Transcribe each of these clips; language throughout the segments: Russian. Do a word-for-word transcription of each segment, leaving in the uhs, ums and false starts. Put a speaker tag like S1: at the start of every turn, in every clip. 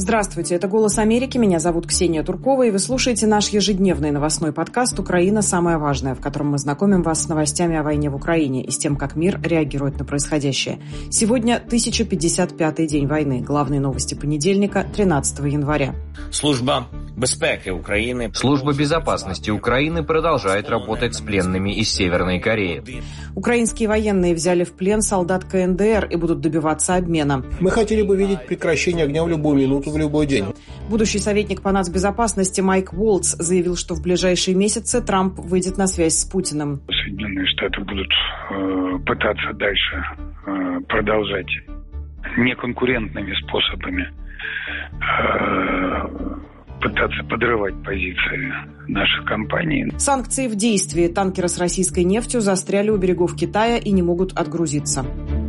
S1: Здравствуйте, это «Голос Америки», меня зовут Ксения Туркова, и вы слушаете наш ежедневный новостной подкаст «Украина. Самое важное», в котором мы знакомим вас с новостями о войне в Украине и с тем, как мир реагирует на происходящее. Сегодня тысяча пятьдесят пятый день войны. Главные новости понедельника, тринадцатого января.
S2: Служба безопасности Украины.
S3: Служба безопасности Украины продолжает работать с пленными из Северной Кореи.
S1: Украинские военные взяли в плен солдат ка эн дэ эр и будут добиваться обмена.
S4: Мы хотели бы видеть прекращение огня в любую минуту, в любой день.
S1: Будущий советник по нацбезопасности Майк Уолтс заявил, что в ближайшие месяцы Трамп выйдет на связь с Путиным.
S5: Соединенные Штаты будут э, пытаться дальше э, продолжать неконкурентными способами э, пытаться подрывать позиции наших компаний.
S1: Санкции в действии. Танкеры с российской нефтью застряли у берегов Китая и не могут отгрузиться.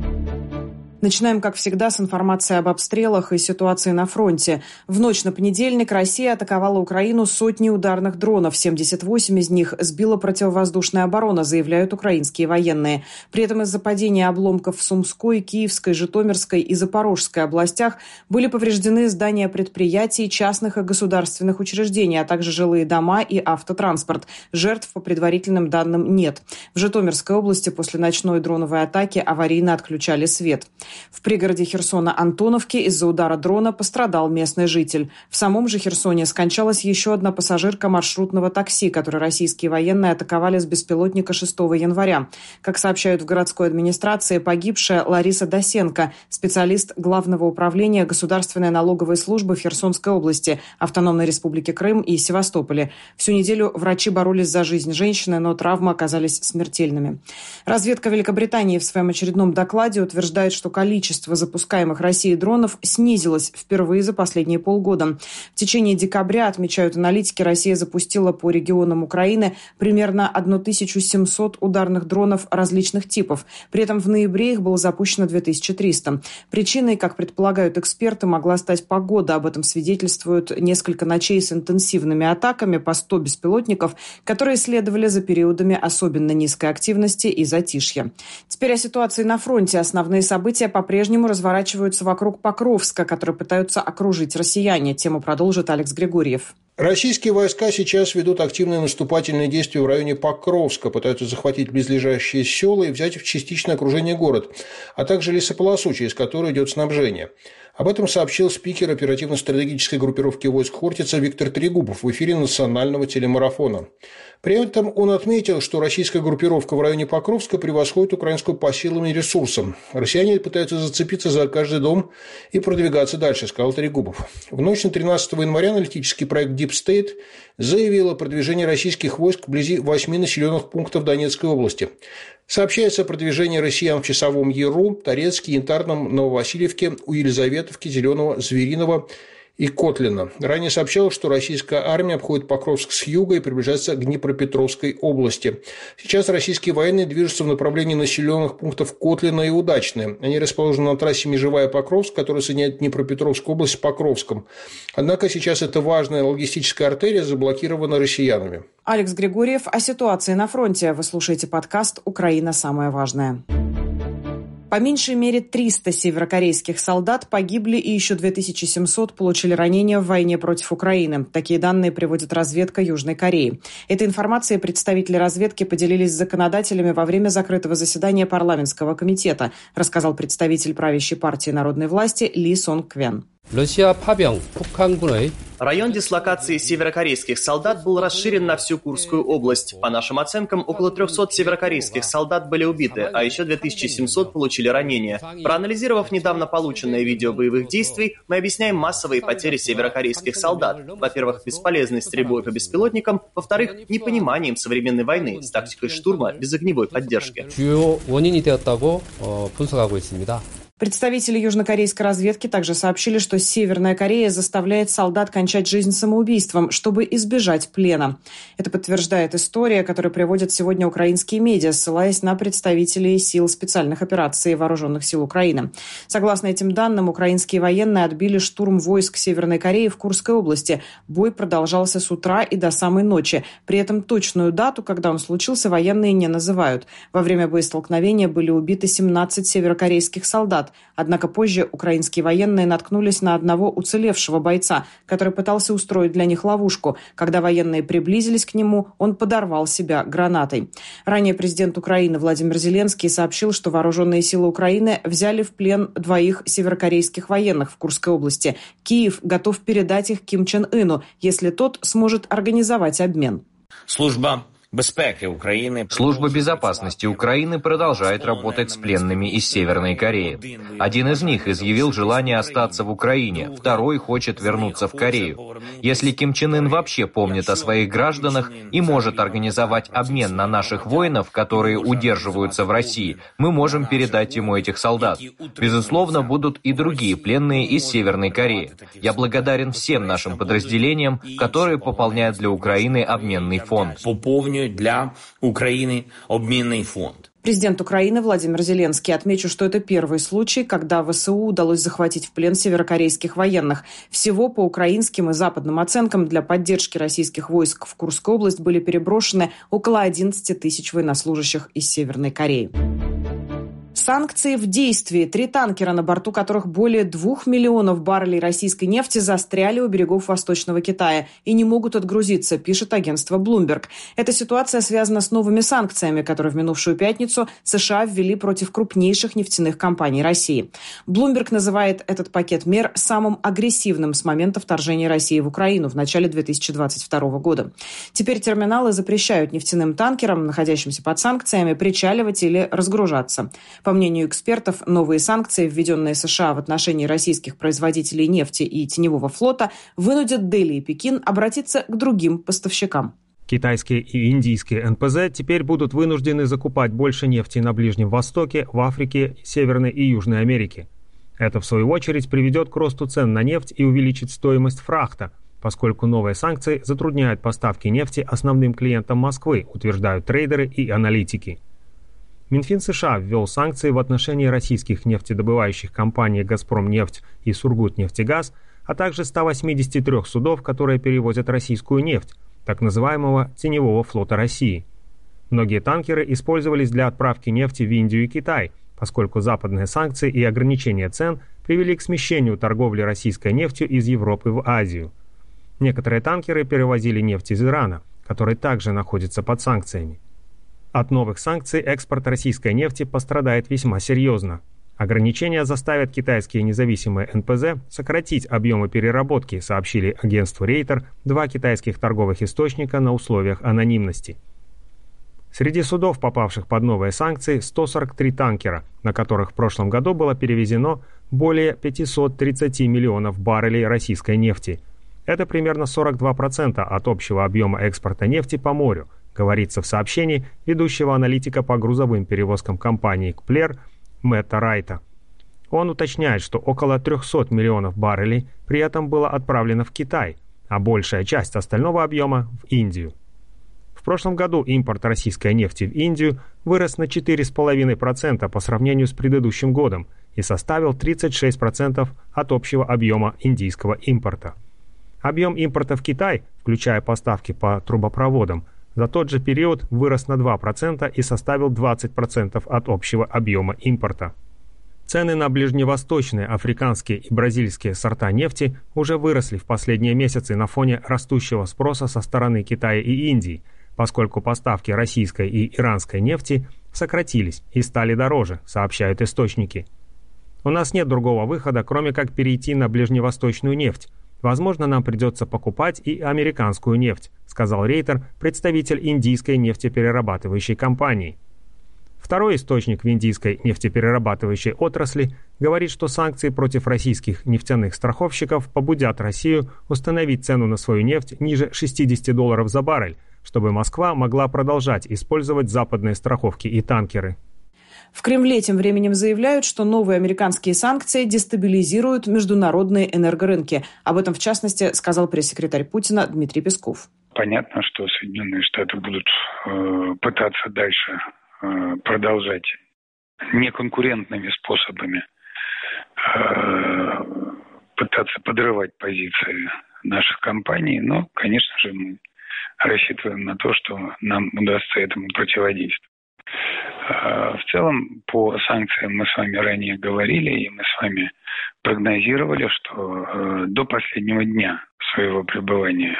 S1: Начинаем, как всегда, с информации об обстрелах и ситуации на фронте. В ночь на понедельник Россия атаковала Украину сотней ударных дронов. семьдесят восемь из них сбила противовоздушная оборона, заявляют украинские военные. При этом из-за падения обломков в Сумской, Киевской, Житомирской и Запорожской областях были повреждены здания предприятий, частных и государственных учреждений, а также жилые дома и автотранспорт. Жертв, по предварительным данным, нет. В Житомирской области после ночной дроновой атаки аварийно отключали свет. В пригороде Херсона Антоновки из-за удара дрона пострадал местный житель. В самом же Херсоне скончалась еще одна пассажирка маршрутного такси, которую российские военные атаковали с беспилотника шестого января. Как сообщают в городской администрации, погибшая Лариса Досенко, специалист Главного управления Государственной налоговой службы в Херсонской области, Автономной Республике Крым и Севастополе. Всю неделю врачи боролись за жизнь женщины, но травмы оказались смертельными. Разведка Великобритании в своем очередном докладе утверждает, что количество запускаемых Россией дронов снизилось впервые за последние полгода. В течение декабря, отмечают аналитики, Россия запустила по регионам Украины примерно тысячу семьсот ударных дронов различных типов. При этом в ноябре их было запущено две тысячи триста. Причиной, как предполагают эксперты, могла стать погода. Об этом свидетельствуют несколько ночей с интенсивными атаками по сто беспилотников, которые следовали за периодами особенно низкой активности и затишья. Теперь о ситуации на фронте. Основные события по-прежнему разворачиваются вокруг Покровска, который пытаются окружить россияне. Тему продолжит Алекс Григорьев.
S4: Российские войска сейчас ведут активные наступательные действия в районе Покровска, пытаются захватить близлежащие села и взять в частичное окружение город, а также лесополосу, через которую идет снабжение. Об этом сообщил спикер оперативно-стратегической группировки войск Хортица Виктор Трегубов в эфире национального телемарафона. При этом он отметил, что российская группировка в районе Покровска превосходит украинскую по силам и ресурсам. Россияне пытаются зацепиться за каждый дом и продвигаться дальше, сказал Трегубов. В ночь на тринадцатого января аналитический проект Deep State заявил о продвижении российских войск вблизи восьми населенных пунктов Донецкой области. Сообщается о продвижении россиян в Часовом Яру, Торецке, Янтарном, Нововасильевке, у Елизаветовки, Зеленого, Звериного и Котлина. Ранее сообщалось, что российская армия обходит Покровск с юга и приближается к Днепропетровской области. Сейчас российские военные движутся в направлении населенных пунктов Котлина и Удачное. Они расположены на трассе Межевая-Покровск, которая соединяет Днепропетровскую область с Покровском. Однако сейчас эта важная логистическая артерия заблокирована россиянами.
S1: Алекс Григорьев о ситуации на фронте. Вы слушаете подкаст «Украина. Самое важное». По меньшей мере триста северокорейских солдат погибли и еще две тысячи семьсот получили ранения в войне против Украины. Такие данные приводит разведка Южной Кореи. Этой информацией представители разведки поделились с законодателями во время закрытого заседания парламентского комитета, рассказал представитель правящей партии народной власти Ли Сонг Квен.
S6: Район дислокации северокорейских солдат был расширен на всю Курскую область. По нашим оценкам, около трехсот северокорейских солдат были убиты, а еще две тысячи семьсот получили ранения. Проанализировав недавно полученное видео боевых действий, мы объясняем массовые потери северокорейских солдат. Во-первых, бесполезной стрельбой по беспилотникам, во-вторых, непониманием современной войны с тактикой штурма без огневой поддержки.
S1: Представители южнокорейской разведки также сообщили, что Северная Корея заставляет солдат кончать жизнь самоубийством, чтобы избежать плена. Это подтверждает история, которую приводят сегодня украинские медиа, ссылаясь на представителей сил специальных операций Вооруженных сил Украины. Согласно этим данным, украинские военные отбили штурм войск Северной Кореи в Курской области. Бой продолжался с утра и до самой ночи. При этом точную дату, когда он случился, военные не называют. Во время боестолкновения были убиты семнадцать северокорейских солдат. солдат. Однако позже украинские военные наткнулись на одного уцелевшего бойца, который пытался устроить для них ловушку. Когда военные приблизились к нему, он подорвал себя гранатой. Ранее президент Украины Владимир Зеленский сообщил, что вооруженные силы Украины взяли в плен двоих северокорейских военных в Курской области. Киев готов передать их Ким Чен Ыну, если тот сможет организовать обмен.
S2: Служба безпеки Украины.
S3: Служба безопасности Украины продолжает работать с пленными из Северной Кореи. Один из них изъявил желание остаться в Украине, второй хочет вернуться в Корею. Если Ким Чен Ын вообще помнит о своих гражданах и может организовать обмен на наших воинов, которые удерживаются в России, мы можем передать ему этих солдат. Безусловно, будут и другие пленные из Северной Кореи. Я благодарен всем нашим подразделениям, которые пополняют для Украины обменный фонд.
S2: Для Украины обменный фонд.
S1: Президент Украины Владимир Зеленский. Отмечу, что это первый случай, когда ВСУ удалось захватить в плен северокорейских военных. Всего по украинским и западным оценкам для поддержки российских войск в Курскую область были переброшены около одиннадцати тысяч военнослужащих из Северной Кореи. Санкции в действии. Три танкера, на борту которых более двух миллионов баррелей российской нефти, застряли у берегов Восточного Китая и не могут отгрузиться, пишет агентство Bloomberg. Эта ситуация связана с новыми санкциями, которые в минувшую пятницу США ввели против крупнейших нефтяных компаний России. Bloomberg называет этот пакет мер самым агрессивным с момента вторжения России в Украину в начале две тысячи двадцать второго года. Теперь терминалы запрещают нефтяным танкерам, находящимся под санкциями, причаливать или разгружаться. По мнению экспертов, новые санкции, введенные США в отношении российских производителей нефти и теневого флота, вынудят Дели и Пекин обратиться к другим поставщикам.
S7: Китайские и индийские эн пэ зэ теперь будут вынуждены закупать больше нефти на Ближнем Востоке, в Африке, Северной и Южной Америке. Это, в свою очередь, приведет к росту цен на нефть и увеличит стоимость фрахта, поскольку новые санкции затрудняют поставки нефти основным клиентам Москвы, утверждают трейдеры и аналитики. Минфин США ввел санкции в отношении российских нефтедобывающих компаний «Газпромнефть» и «Сургутнефтегаз», а также ста восьмидесяти трёх судов, которые перевозят российскую нефть, так называемого теневого флота России. Многие танкеры использовались для отправки нефти в Индию и Китай, поскольку западные санкции и ограничения цен привели к смещению торговли российской нефтью из Европы в Азию. Некоторые танкеры перевозили нефть из Ирана, который также находится под санкциями. От новых санкций экспорт российской нефти пострадает весьма серьезно. Ограничения заставят китайские независимые эн пэ зэ сократить объемы переработки, сообщили агентству Рейтер два китайских торговых источника на условиях анонимности. Среди судов, попавших под новые санкции, сто сорок три танкера, на которых в прошлом году было перевезено более пятисот тридцати миллионов баррелей российской нефти. Это примерно сорок два процента от общего объема экспорта нефти по морю, говорится в сообщении ведущего аналитика по грузовым перевозкам компании «Кплер» Мэтта Райта. Он уточняет, что около трехсот миллионов баррелей при этом было отправлено в Китай, а большая часть остального объема – в Индию. В прошлом году импорт российской нефти в Индию вырос на четыре целых пять десятых процента по сравнению с предыдущим годом и составил тридцать шесть процентов от общего объема индийского импорта. Объем импорта в Китай, включая поставки по трубопроводам, за тот же период вырос на два процента и составил двадцать процентов от общего объема импорта. Цены на ближневосточные, африканские и бразильские сорта нефти уже выросли в последние месяцы на фоне растущего спроса со стороны Китая и Индии, поскольку поставки российской и иранской нефти сократились и стали дороже, сообщают источники. У нас нет другого выхода, кроме как перейти на ближневосточную нефть. Возможно, нам придется покупать и американскую нефть, сказал Рейтер, представитель индийской нефтеперерабатывающей компании. Второй источник в индийской нефтеперерабатывающей отрасли говорит, что санкции против российских нефтяных страховщиков побудят Россию установить цену на свою нефть ниже шестидесяти долларов за баррель, чтобы Москва могла продолжать использовать западные страховки и танкеры.
S1: В Кремле тем временем заявляют, что новые американские санкции дестабилизируют международные энергорынки. Об этом, в частности, сказал пресс-секретарь Путина Дмитрий Песков.
S5: Понятно, что Соединенные Штаты будут э, пытаться дальше э, продолжать неконкурентными способами э, пытаться подрывать позиции наших компаний. Но, конечно же, мы рассчитываем на то, что нам удастся этому противодействовать. В целом, по санкциям мы с вами ранее говорили, и мы с вами прогнозировали, что до последнего дня своего пребывания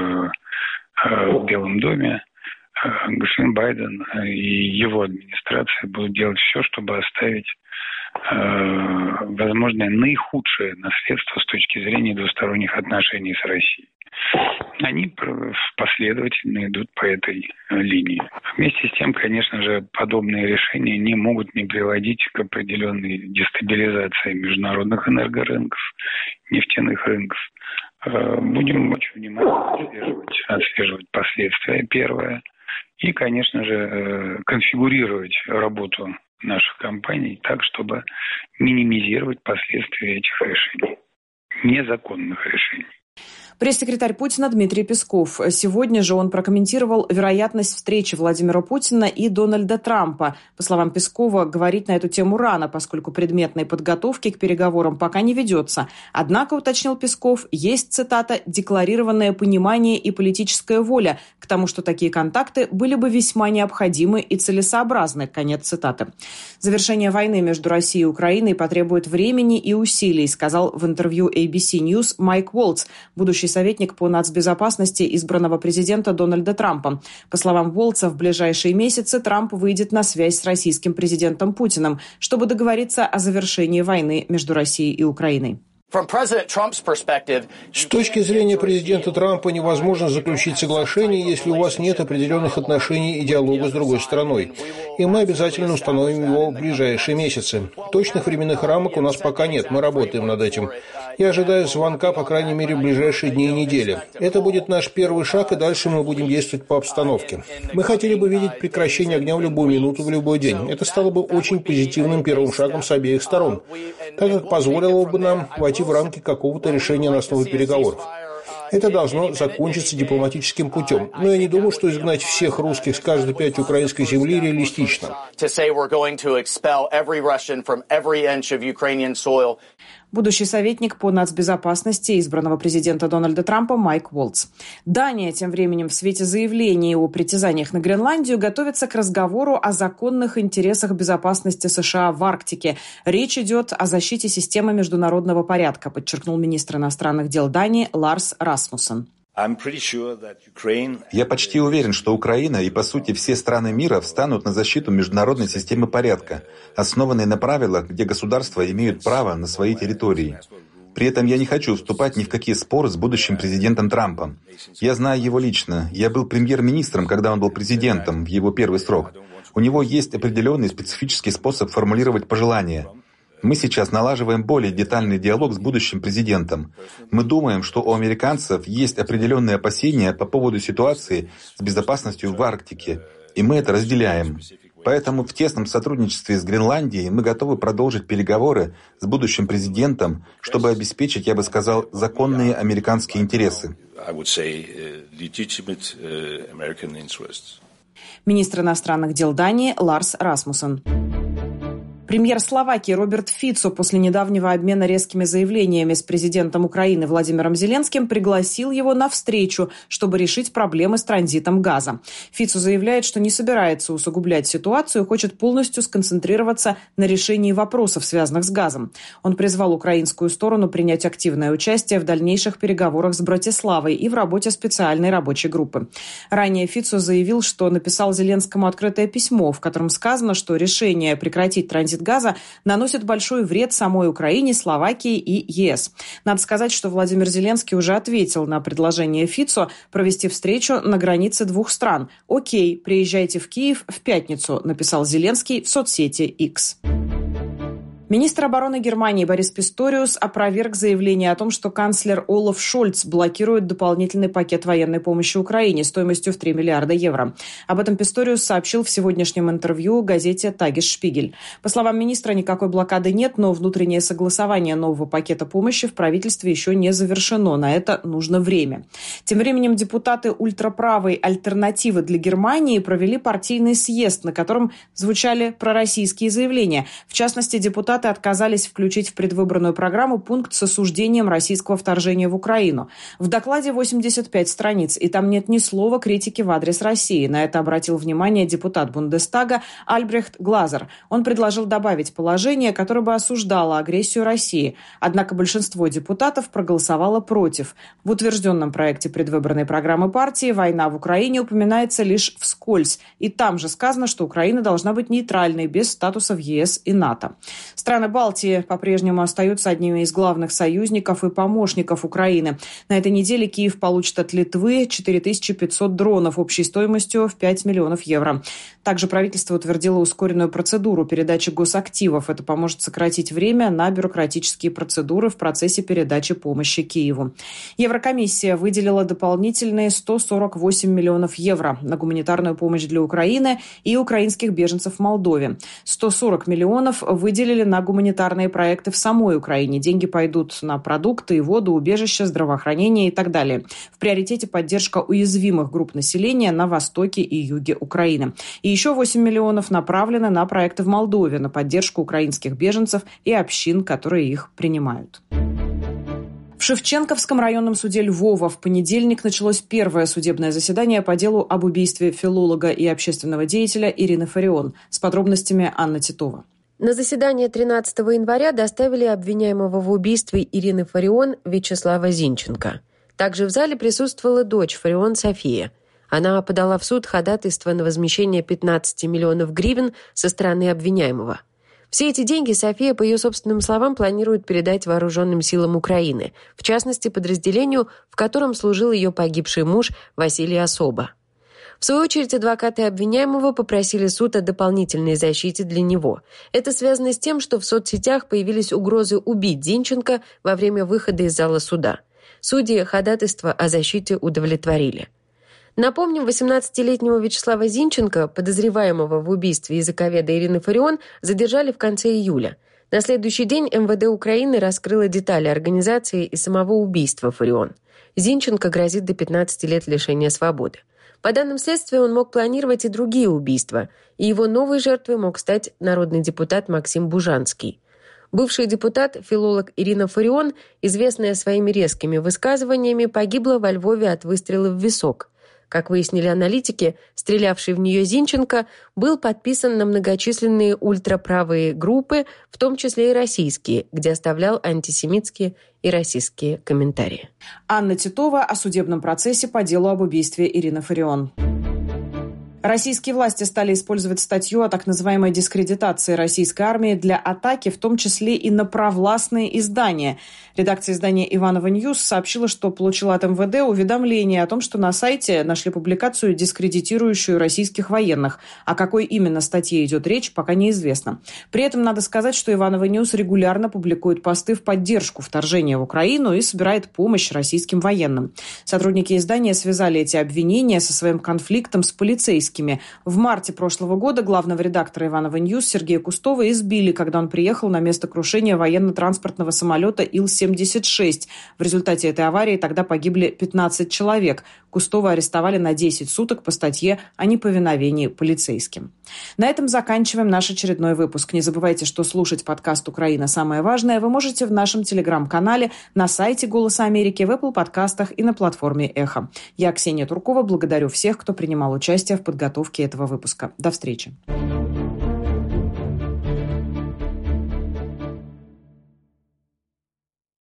S5: в Белом доме господин Байден и его администрация будут делать все, чтобы оставить возможное наихудшее наследство с точки зрения двусторонних отношений с Россией. Они последовательно идут по этой линии. Вместе с тем, конечно же, подобные решения не могут не приводить к определенной дестабилизации международных энергорынков, нефтяных рынков. Будем очень внимательно отслеживать, отслеживать последствия, первое. И, конечно же, конфигурировать работу наших компаний так, чтобы минимизировать последствия этих решений, незаконных решений.
S1: Пресс-секретарь Путина Дмитрий Песков. Сегодня же он прокомментировал вероятность встречи Владимира Путина и Дональда Трампа. По словам Пескова, говорить на эту тему рано, поскольку предметной подготовки к переговорам пока не ведется. Однако, уточнил Песков, есть, цитата, «декларированное понимание и политическая воля к тому, что такие контакты были бы весьма необходимы и целесообразны». Конец цитаты. Завершение войны между Россией и Украиной потребует времени и усилий, сказал в интервью эй би си News Майк Уолтс, будущий советник по нацбезопасности избранного президента Дональда Трампа. По словам Уолтса, в ближайшие месяцы Трамп выйдет на связь с российским президентом Путиным, чтобы договориться о завершении войны между Россией и Украиной.
S4: С точки зрения президента Трампа невозможно заключить соглашение, если у вас нет определенных отношений и диалога с другой страной. И мы обязательно установим его в ближайшие месяцы. Точных временных рамок у нас пока нет, мы работаем над этим. Я ожидаю звонка, по крайней мере, в ближайшие дни и недели. Это будет наш первый шаг, и дальше мы будем действовать по обстановке. Мы хотели бы видеть прекращение огня в любую минуту, в любой день. Это стало бы очень позитивным первым шагом с обеих сторон, так как позволило бы нам войти в рамки какого-то решения на основе переговоров. Это должно закончиться дипломатическим путем. Но я не думаю, что изгнать всех русских с каждой пяти украинской земли реалистично.
S1: Будущий советник по нацбезопасности избранного президента Дональда Трампа Майк Уолтс. Дания тем временем в свете заявлений о притязаниях на Гренландию готовится к разговору о законных интересах безопасности США в Арктике. Речь идет о защите системы международного порядка, подчеркнул министр иностранных дел Дании Ларс Расмуссен.
S8: Я почти уверен, что Украина и, по сути, все страны мира встанут на защиту международной системы порядка, основанной на правилах, где государства имеют право на свои территории. При этом я не хочу вступать ни в какие споры с будущим президентом Трампом. Я знаю его лично. Я был премьер-министром, когда он был президентом в его первый срок. У него есть определенный специфический способ формулировать пожелания. Мы сейчас налаживаем более детальный диалог с будущим президентом. Мы думаем, что у американцев есть определенные опасения по поводу ситуации с безопасностью в Арктике, и мы это разделяем. Поэтому в тесном сотрудничестве с Гренландией мы готовы продолжить переговоры с будущим президентом, чтобы обеспечить, я бы сказал, законные американские интересы.
S1: Министр иностранных дел Дании Ларс Расмуссен. Премьер Словакии Роберт Фицо после недавнего обмена резкими заявлениями с президентом Украины Владимиром Зеленским пригласил его на встречу, чтобы решить проблемы с транзитом газа. Фицо заявляет, что не собирается усугублять ситуацию и хочет полностью сконцентрироваться на решении вопросов, связанных с газом. Он призвал украинскую сторону принять активное участие в дальнейших переговорах с Братиславой и в работе специальной рабочей группы. Ранее Фицо заявил, что написал Зеленскому открытое письмо, в котором сказано, что решение прекратить транзит газа наносит большой вред самой Украине, Словакии и ЕС. Надо сказать, что Владимир Зеленский уже ответил на предложение Фицо провести встречу на границе двух стран. «Окей, приезжайте в Киев в пятницу», написал Зеленский в соцсети X. Министр обороны Германии Борис Писториус опроверг заявление о том, что канцлер Олаф Шольц блокирует дополнительный пакет военной помощи Украине стоимостью в три миллиарда евро. Об этом Писториус сообщил в сегодняшнем интервью газете «Тагес-Шпигель». По словам министра, никакой блокады нет, но внутреннее согласование нового пакета помощи в правительстве еще не завершено. На это нужно время. Тем временем депутаты ультраправой альтернативы для Германии провели партийный съезд, на котором звучали пророссийские заявления. В частности, депутат депутаты отказались включить в предвыборную программу пункт с осуждением российского вторжения в Украину. В докладе восемьдесят пять страниц, и там нет ни слова критики в адрес России. На это обратил внимание депутат Бундестага Альбрехт Глазер. Он предложил добавить положение, которое бы осуждало агрессию России. Однако большинство депутатов проголосовало против. В утвержденном проекте предвыборной программы партии война в Украине упоминается лишь вскользь. И там же сказано, что Украина должна быть нейтральной, без статуса в ЕС и НАТО. Страны Балтии по-прежнему остаются одними из главных союзников и помощников Украины. На этой неделе Киев получит от Литвы четыре тысячи пятьсот дронов общей стоимостью в пять миллионов евро. Также правительство утвердило ускоренную процедуру передачи госактивов. Это поможет сократить время на бюрократические процедуры в процессе передачи помощи Киеву. Еврокомиссия выделила дополнительные сто сорок восемь миллионов евро на гуманитарную помощь для Украины и украинских беженцев в Молдове. сто сорок миллионов выделили на гуманитарные проекты в самой Украине. Деньги пойдут на продукты и воду, убежища, здравоохранение и так далее. В приоритете поддержка уязвимых групп населения на востоке и юге Украины. И еще восемь миллионов направлены на проекты в Молдове, на поддержку украинских беженцев и общин, которые их принимают. В Шевченковском районном суде Львова в понедельник началось первое судебное заседание по делу об убийстве филолога и общественного деятеля Ирины Фарион. С подробностями Анна Титова.
S9: На заседание тринадцатого января доставили обвиняемого в убийстве Ирины Фарион Вячеслава Зинченко. Также в зале присутствовала дочь Фарион София. Она подала в суд ходатайство на возмещение пятнадцати миллионов гривен со стороны обвиняемого. Все эти деньги София, по ее собственным словам, планирует передать вооруженным силам Украины, в частности, подразделению, в котором служил ее погибший муж Василий Особа. В свою очередь, адвокаты обвиняемого попросили суд о дополнительной защите для него. Это связано с тем, что в соцсетях появились угрозы убить Зинченко во время выхода из зала суда. Судьи ходатайство о защите удовлетворили. Напомним, восемнадцатилетнего Вячеслава Зинченко, подозреваемого в убийстве языковеда Ирины Фарион, задержали в конце июля. На следующий день эм вэ дэ Украины раскрыло детали организации и самого убийства Фарион. Зинченко грозит до пятнадцати лет лишения свободы. По данным следствия, он мог планировать и другие убийства, и его новой жертвой мог стать народный депутат Максим Бужанский. Бывший депутат, филолог Ирина Фарион, известная своими резкими высказываниями, погибла во Львове от выстрела в висок. Как выяснили аналитики, стрелявший в нее Зинченко был подписан на многочисленные ультраправые группы, в том числе и российские, где оставлял антисемитские и расистские комментарии.
S1: Анна Титова о судебном процессе по делу об убийстве Ирины Фарион. Российские власти стали использовать статью о так называемой дискредитации российской армии для атаки, в том числе и на провластные издания. Редакция издания «Иваново Ньюс» сообщила, что получила от эм вэ дэ уведомление о том, что на сайте нашли публикацию, дискредитирующую российских военных. О какой именно статье идет речь, пока неизвестно. При этом надо сказать, что «Иваново Ньюс» регулярно публикует посты в поддержку вторжения в Украину и собирает помощь российским военным. Сотрудники издания связали эти обвинения со своим конфликтом с полицейскими. В марте прошлого года главного редактора «Иваново Ньюс» Сергея Кустова избили, когда он приехал на место крушения военно-транспортного самолета Ил семьдесят шесть. В результате этой аварии тогда погибли пятнадцать человек. Кустова арестовали на десять суток по статье о неповиновении полицейским. На этом заканчиваем наш очередной выпуск. Не забывайте, что слушать подкаст «Украина. Самое важное» вы можете в нашем телеграм-канале, на сайте «Голоса Америки», в Apple подкастах и на платформе «Эхо». Я, Ксения Туркова, благодарю всех, кто принимал участие в подготовке этого выпуска. До встречи.